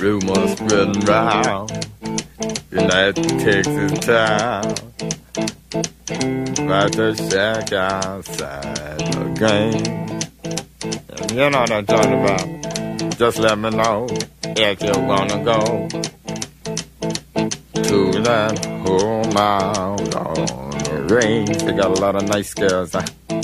rumors spreading round United Texas town about the shack outside the game. You know what I'm talking about. Just let me know if you wanna go to that home out on the range. They got a lot of nice girls.